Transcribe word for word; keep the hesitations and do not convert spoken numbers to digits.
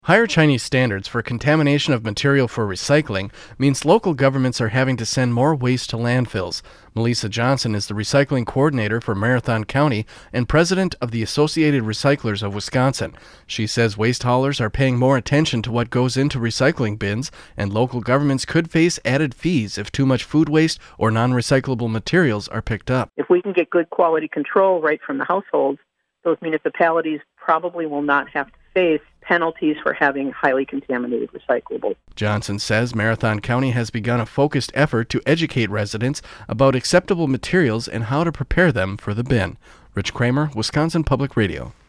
Higher Chinese standards for contamination of material for recycling means local governments are having to send more waste to landfills. Melissa Johnson is the recycling coordinator for Marathon County and president of the Associated Recyclers of Wisconsin. She says waste haulers are paying more attention to what goes into recycling bins, and local governments could face added fees if too much food waste or non-recyclable materials are picked up. If we can get good quality control right from the households, those municipalities probably will not have to face penalties for having highly contaminated recyclables. Johnson says Marathon County has begun a focused effort to educate residents about acceptable materials and how to prepare them for the bin. Rich Kramer, Wisconsin Public Radio.